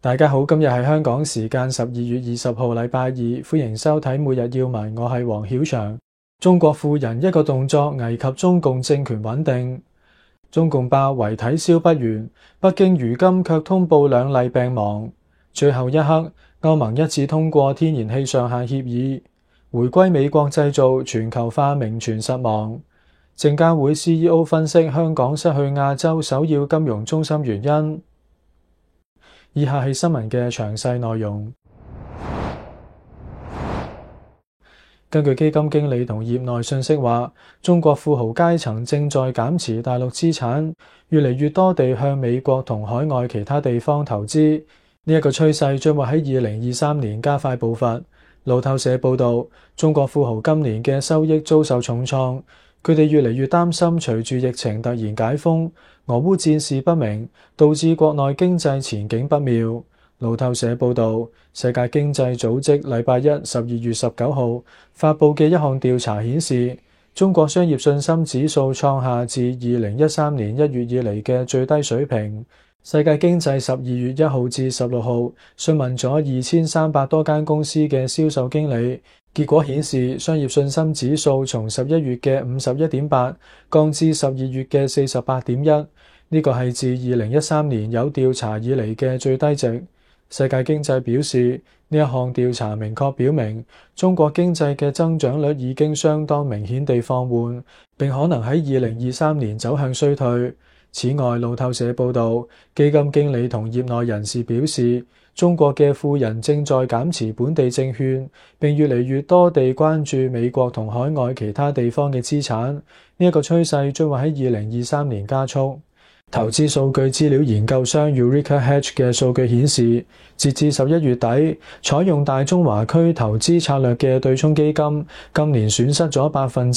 大家好，今日係香港時間12月20號禮拜二，歡迎收睇每日要聞，我係黃曉翔。中國富人一個動作危及中共政權穩定，中共爆遺體燒不完，北京如今卻通報2例病亡。最後一刻，歐盟一致通過天然氣上限協議，回歸美國製造，全球化名存實亡。證監會 CEO 分析香港失去亞洲首要金融中心原因。以下係新聞嘅詳細內容。根據基金經理同業內信息話，中國富豪階層正在減持大陸資產，越嚟越多地向美國同海外其他地方投資。呢一個趨勢將會喺2023年加快步伐。路透社報導，中國富豪今年嘅收益遭受重創，佢哋越嚟越擔心隨住疫情突然解封，俄烏戰事不明，導致國內經濟前景不妙。路透社報導，世界經濟組織禮拜一12月19號發布嘅一項調查顯示，中國商業信心指數創下自2013年1月以嚟嘅最低水平。世界經濟12月1號至16號詢問咗2300多間公司嘅銷售經理，結果顯示商業信心指數從11月嘅51.8降至12月嘅48.1，呢個係自2013年有調查以嚟嘅最低值。世界經濟表示，呢一項調查明確表明，中國經濟嘅增長率已經相當明顯地放緩，並可能喺2023年走向衰退。此外，路透社報導，基金經理同業內人士表示，中國嘅富人正在減持本地證券，並越嚟越多地關注美國同海外其他地方嘅資產。呢一個趨勢將會喺2023年加速。投資數據資料研究商 Eureka Hedge 嘅數據顯示，截至11月底，採用大中華區投資策略嘅對沖基金今年損失咗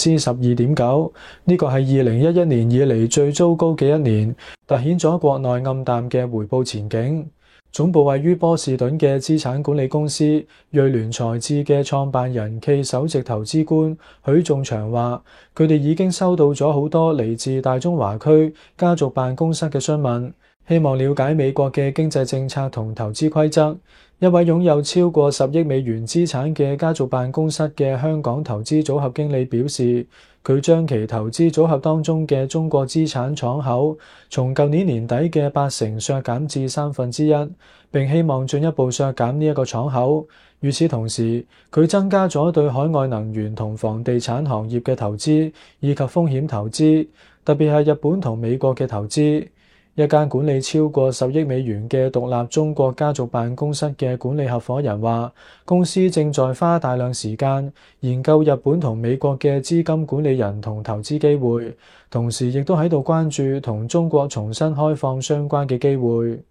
12.9%， 呢個係2011年以嚟最糟糕嘅一年，凸顯咗國內暗淡嘅回報前景。總部位於波士頓嘅資產管理公司瑞聯財智嘅創辦人暨首席投資官許仲祥話，佢哋已經收到咗好多嚟自大中華區家族辦公室嘅詢問，希望了解美國嘅經濟政策同投資規則。一位擁有超過10億美元資產嘅家族辦公室嘅香港投資組合經理表示，佢將其投資組合當中嘅中國資產敞口從舊年年底嘅80%削減至1/3，並希望進一步削減呢一個敞口。與此同時，佢增加咗對海外能源同房地產行業嘅投資，以及風險投資，特別係日本同美國嘅投資。一間管理超過10億美元嘅獨立中國家族辦公室嘅管理合夥人話，公司正在花大量時間研究日本同美國嘅資金管理人同投資機會，同時亦都喺度關注同中國重新開放相關嘅機會。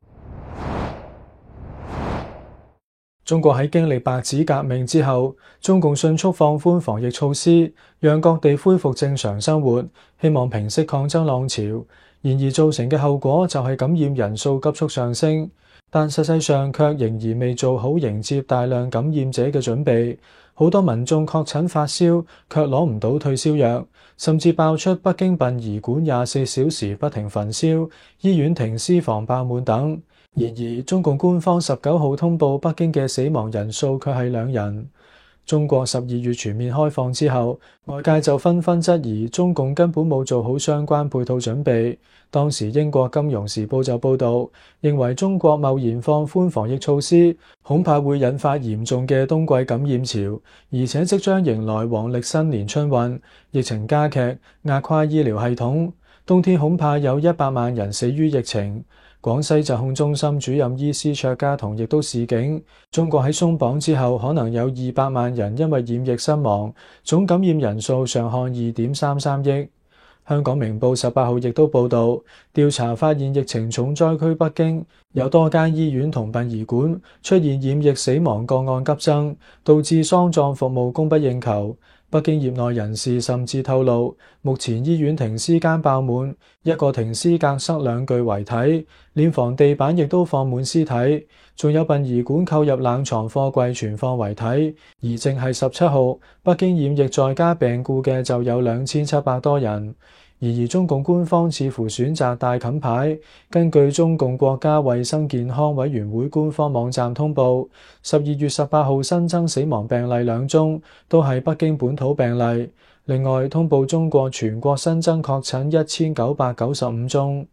中國喺經歷白紙革命之後，中共迅速放寬防疫措施，讓各地恢復正常生活，希望平息抗爭浪潮。然而造成嘅後果就係感染人數急速上升，但實際上卻仍然未做好迎接大量感染者嘅準備。好多民眾確診發燒，卻攞唔到退燒藥，甚至爆出北京殯儀館24小時不停焚燒，醫院停屍房爆滿等。然而，中共官方19號通報北京嘅死亡人數卻係2人。中國12月全面開放之後，外界就紛紛質疑中共根本冇做好相關配套準備。當時英國金融時報就報導，認為中國貿然放寬防疫措施，恐怕會引發嚴重嘅冬季感染潮，而且即將迎來黃歷新年春運，疫情加劇，壓垮醫療系統，冬天恐怕有100萬人死於疫情。廣西疾控中心主任醫師卓家彤亦都示警，中國喺鬆綁之後，可能有200萬人因為染疫身亡，總感染人數上看2.33億。香港明報18號亦都報導，調查發現疫情重災區北京有多間醫院同殯儀館出現染疫死亡個案急增，導致喪葬服務供不應求。北京業內人士甚至透露，目前醫院停屍間爆滿，一個停屍格塞2具遺體，殮房地板亦都放滿屍體，仲有殯儀館購入冷藏貨櫃存放遺體。而淨係17號，北京染疫在家病故嘅就有2700多人。 而中共官方似乎選擇大冚牌。根據中共國家衛生健康委員會官方網站通報，12月18號新增死亡病例2宗，都係北京本土病例。另外，通報中國全國新增確診1995宗。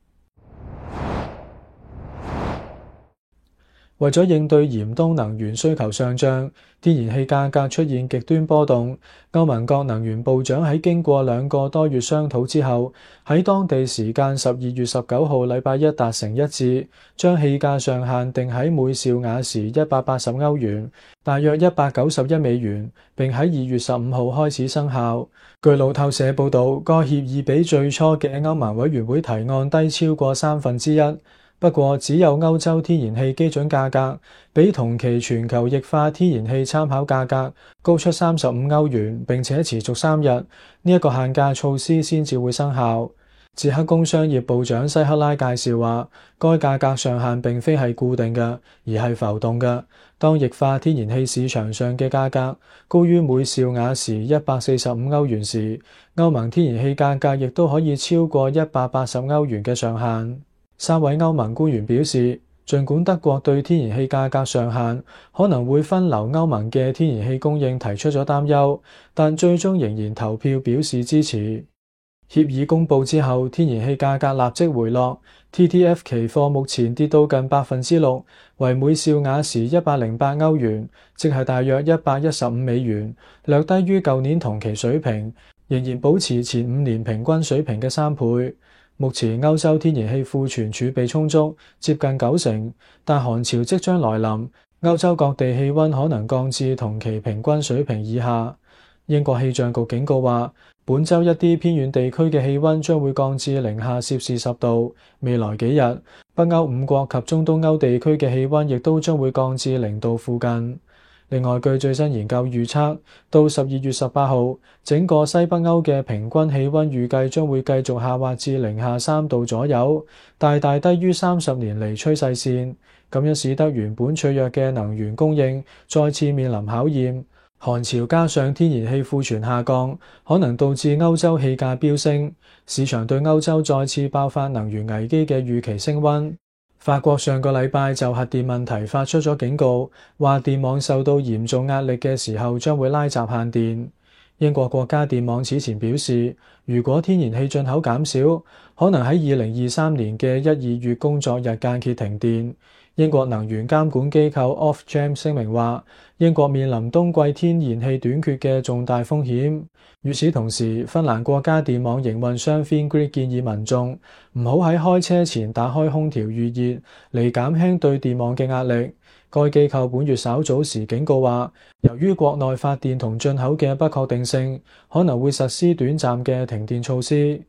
為咗應對嚴冬能源需求上漲，天然氣價格出現極端波動。歐盟各能源部長喺經過2個多月商討之後，喺當地時間12月19號禮拜一達成一致，將氣價上限定喺每兆瓦時180歐元，大約191美元，並喺2月15號開始生效。據路透社報導，該協議比最初嘅歐盟委員會提案低超過1/3。不過，只有歐洲天然氣基準價格比同期全球液化天然氣參考價格高出35歐元，並且持續3日，呢一個限價措施先至會生效。捷克工商業部長西克拉介紹話，該價格上限並非係固定嘅，而係浮動嘅。當液化天然氣市場上嘅價格高於每兆瓦時145歐元時，歐盟天然氣價格亦都可以超過180歐元嘅上限。3位歐盟官員表示，儘管德國對天然氣價格上限可能會分流歐盟嘅天然氣供應提出咗擔憂，但最終仍然投票表示支持。協議公佈之後，天然氣價格立即回落 ，TTF 期貨目前跌到近6%，為每兆瓦時108歐元，即係大約115美元，略低於舊年同期水平，仍然保持前5年平均水平嘅3倍。目前歐洲天然氣庫存儲備充足，接近90%，但寒潮即將來臨，歐洲各地氣溫可能降至同期平均水平以下。英國氣象局警告話，本週一啲偏遠地區嘅氣溫將會降至零下攝氏10度，未來幾日，北歐5國及中東歐地區嘅氣溫亦都將會降至0度附近。另外，據最新研究預測，到12月18號，整個西北歐嘅平均氣溫預計將會繼續下滑至零下3度左右，大大低於30年嚟趨勢線，咁樣使得原本脆弱嘅能源供應再次面臨考驗。寒潮加上天然氣庫存下降，可能導致歐洲氣價飆升，市場對歐洲再次爆發能源危機嘅預期升溫。法國上個禮拜就核電問題發出咗警告，話電網受到嚴重壓力嘅時候將會拉閘限電。英國國家電網此前表示，如果天然氣進口減少，可能喺2023年嘅1-2月工作日間歇停電。英國能源監管機構 Ofgem 聲明話，英國面臨冬季天然氣短缺嘅重大風險。與此同時，芬蘭國家電網營運商 Fingrid 建議民眾唔好喺開車前打開空調預熱，嚟減輕對電網嘅壓力。該機構本月稍早時警告話，由於國內發電同進口嘅不確定性，可能會實施短暫嘅停電措施。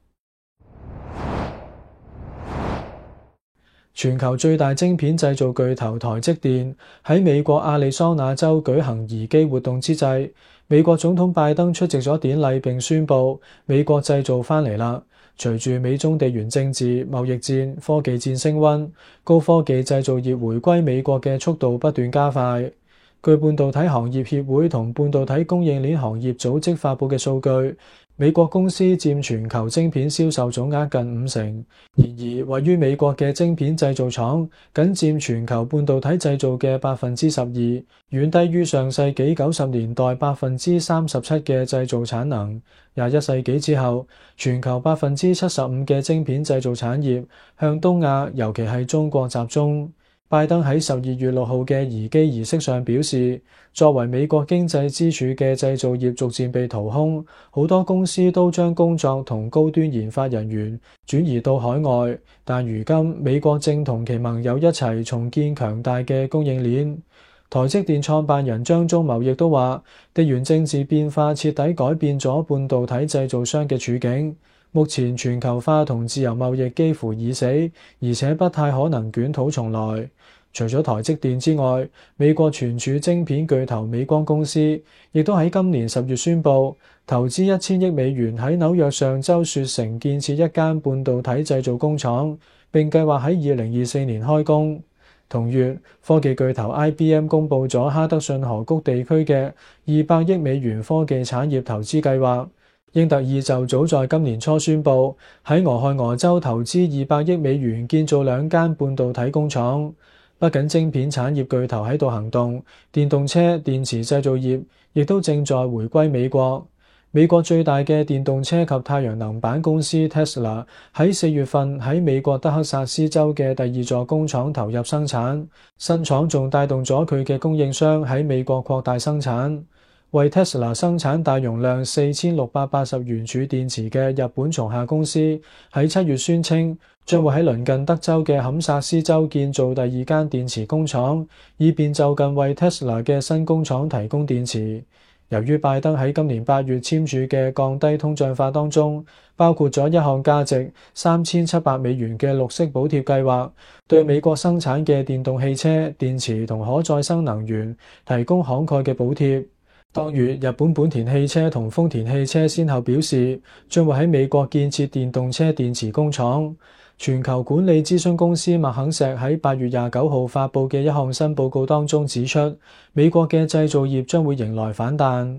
全球最大晶片製造巨頭台積電喺美國亞利桑那州舉行移機活動之際，美國總統拜登出席咗典禮並宣布美國製造返嚟啦。隨住美中地緣政治、貿易戰、科技戰升溫，高科技製造業回歸美國嘅速度不斷加快。據半導體行業協會同半導體供應鏈行業組織發佈嘅數據，美國公司佔全球晶片銷售總額近50%，然而位於美國嘅晶片製造廠僅佔全球半導體製造嘅12%，遠低於上世紀90年代37%嘅製造產能。21世紀之後，全球75%嘅晶片製造產業向東亞，尤其係中國集中。拜登喺12月6號嘅移機儀式上表示，作為美國經濟支柱嘅製造業逐漸被掏空，好多公司都將工作同高端研發人員轉移到海外。但如今美國正同其盟友一齊重建強大嘅供應鏈。台積電創辦人張忠謀亦都話，地緣政治變化徹底改變咗半導體製造商嘅處境。目前全球化同自由貿易幾乎已死，而且不太可能捲土重來。除咗台積電之外，美國存儲晶片巨頭美光公司亦都喺今年10月宣布投資1000億美元喺紐約上州雪城建設一間半導體製造工廠，並計劃喺2024年開工。同月，科技巨頭 IBM 公佈咗哈德遜河谷地區嘅200億美元科技產業投資計劃。 英特爾就早在今年初宣布喺俄亥俄州投資200億美元建造2間半導體工廠。不僅晶片產業巨頭喺度行動，電動車電池製造業亦都正在回歸美國。美國最大嘅電動車及太陽能板公司 Tesla 喺4月份喺美國德克薩斯州嘅第2座工廠投入生產，新廠仲帶動咗佢嘅供應商喺美國擴大生產。為 Tesla 生產大容量4680元儲電池嘅日本松下公司喺7月宣稱，將會喺鄰近德州嘅堪薩斯州建造第2間電池工廠，以便就近為 Tesla 嘅新工廠提供電池。由於拜登喺今年8月簽署嘅降低通脹法當中，包括咗一項價值3700美元嘅綠色補貼計劃，對美國生產嘅電動汽車、電池同可再生能源提供慷慨嘅補貼。當月，日本本田汽車同豐田汽車先後表示，將會喺美國建設電動車電池工廠。全球管理諮詢公司麥肯錫喺8月29號發佈嘅一項新報告當中指出，美國嘅製造業將會迎來反彈。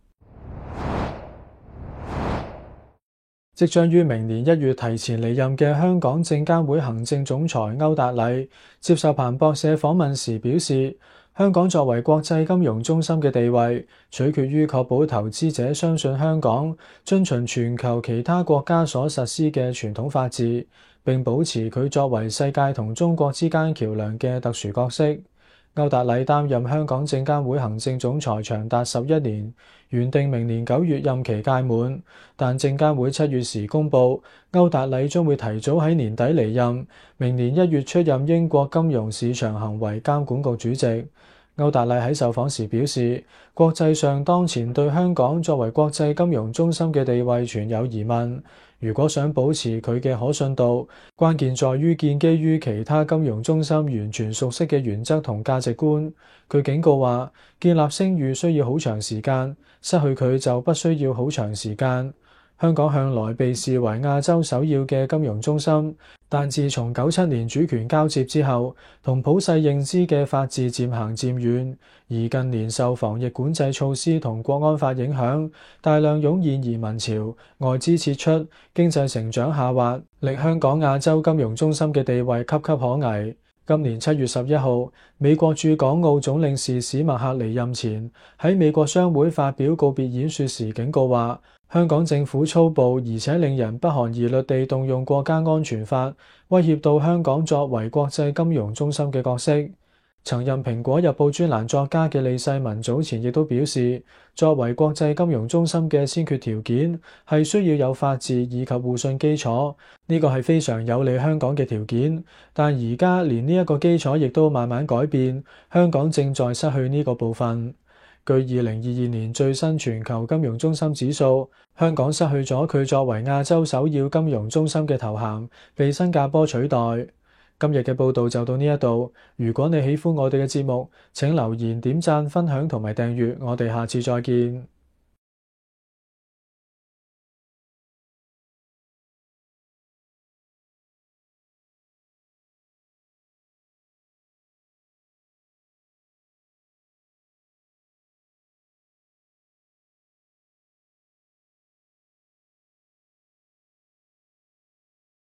即將於明年1月提前離任嘅香港證監會行政總裁歐達禮接受彭博社訪問時表示，香港作為國際金融中心嘅地位，取決於確保投資者相信香港遵循全球其他國家所實施嘅傳統法治，並保持佢作為世界同中國之間橋樑嘅特殊角色。歐達禮擔任香港證監會行政總裁長達11年，原定明年9月任期屆滿，但證監會7月時公佈，歐達禮將會提早喺年底離任，明年1月出任英國金融市場行為監管局主席。歐達禮喺受訪時表示，國際上當前對香港作為國際金融中心嘅地位存有疑問。如果想保持佢嘅可信度，關鍵在於建基於其他金融中心完全熟悉嘅原則同價值觀。佢警告話，建立聲譽需要好長時間，失去佢就不需要好長時間。香港向來被視為亞洲首要嘅金融中心，但自從97年主權交接之後，同普世認知嘅法治漸行漸遠，而近年受防疫管制措施同國安法影響，大量湧現移民潮，外資撤出，經濟成長下滑，令香港亞洲金融中心嘅地位岌岌可危。今年7月11號，美國駐港澳總領事史默克離任前，喺美國商會發表告別演說時警告話，香港政府粗暴而且令人不寒而慄地動用國家安全法，威脅到香港作為國際金融中心嘅角色。曾任《蘋果日報》專欄作家嘅李世民早前亦都表示，作為國際金融中心嘅先決條件係需要有法治以及互信基礎，呢個係非常有利香港嘅條件。但而家連呢一個基礎亦都慢慢改變，香港正在失去呢個部分。據2022年最新全球金融中心指數，香港失去咗佢作為亞洲首要金融中心嘅頭銜，被新加坡取代。今日嘅報道就到呢一度。如果你喜歡我哋嘅節目，請留言、點讚、分享同埋訂閱。我哋下次再見。